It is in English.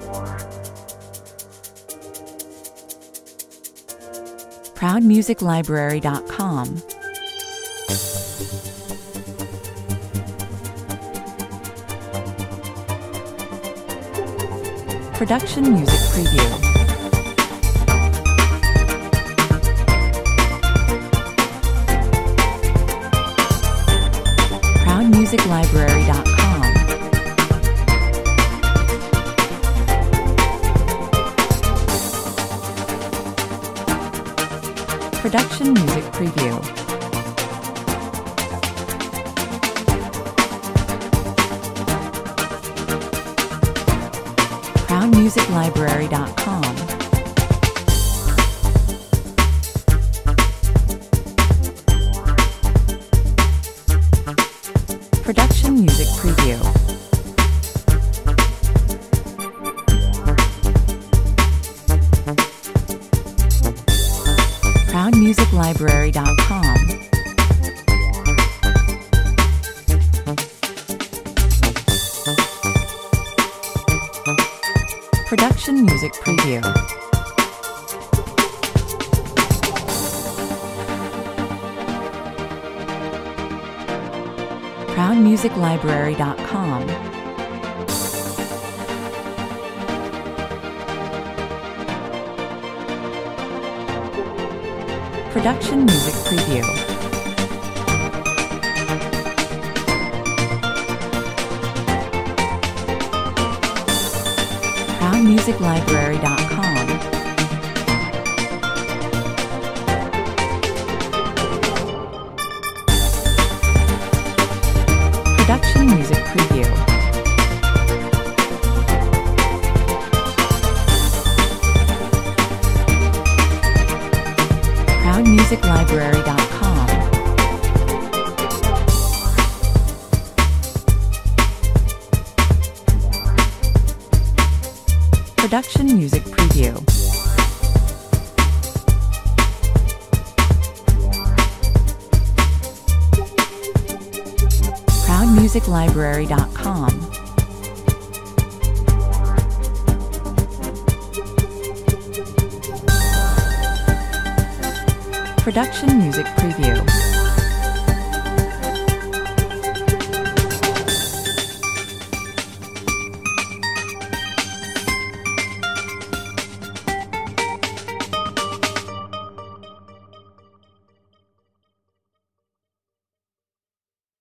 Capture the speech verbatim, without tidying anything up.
proud music library dot com. Production Music Preview. proud music library dot com. Production Music Preview. proud music library dot com. Production Music Preview. proud music library dot com. Production Music Preview. proud music library dot com. Production Music Preview. proud music library dot com. Production Music Preview. proud music library dot com. Production Music Preview. proud music library dot com. Production Music Preview.